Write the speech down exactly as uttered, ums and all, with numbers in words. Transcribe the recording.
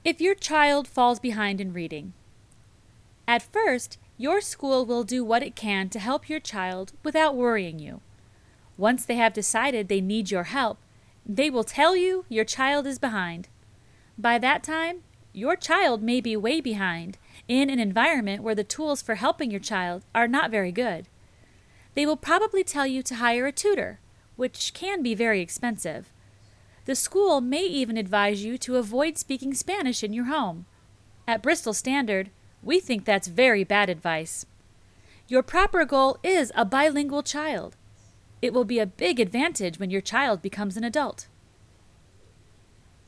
If your child falls behind in reading, at first, your school will do what it can to help your child without worrying you. Once they have decided they need your help, they will tell you your child is behind. By that time, your child may be way behind in an environment where the tools for helping your child are not very good. They will probably tell you to hire a tutor, which can be very expensive. The school may even advise you to avoid speaking Spanish in your home. At Bristol Standard, we think that's very bad advice. Your proper goal is a bilingual child. It will be a big advantage when your child becomes an adult.